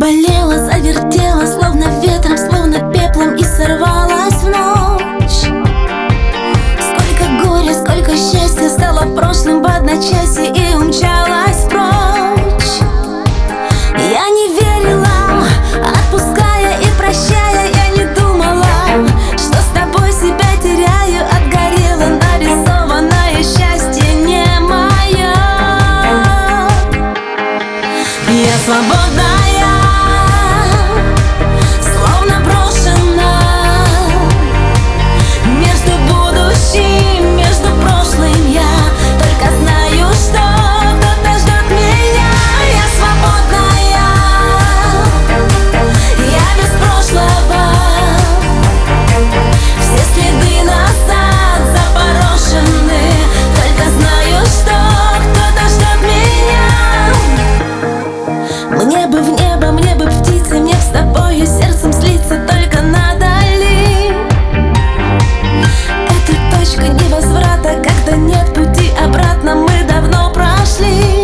Заболела, завертела, словно ветром, словно пеплом, и сорвалась в ночь. Сколько горя, сколько счастья стало прошлым в одночасье и умчалась прочь. Я не верила, отпуская и прощая, я не думала, что с тобой себя теряю. Отгорело нарисованное счастье не мое. Я свободная, словно брошена между будущим, между прошлым. Я только знаю, что кто-то ждет меня. Я свободная, я без прошлого. Все следы назад запорошены. Только знаю, что кто-то ждет меня. Мне бы в небо, мне бы в птицы, мне с тобою сердцем слиться только надали. Это точка невозврата, когда нет пути обратно, мы давно прошли.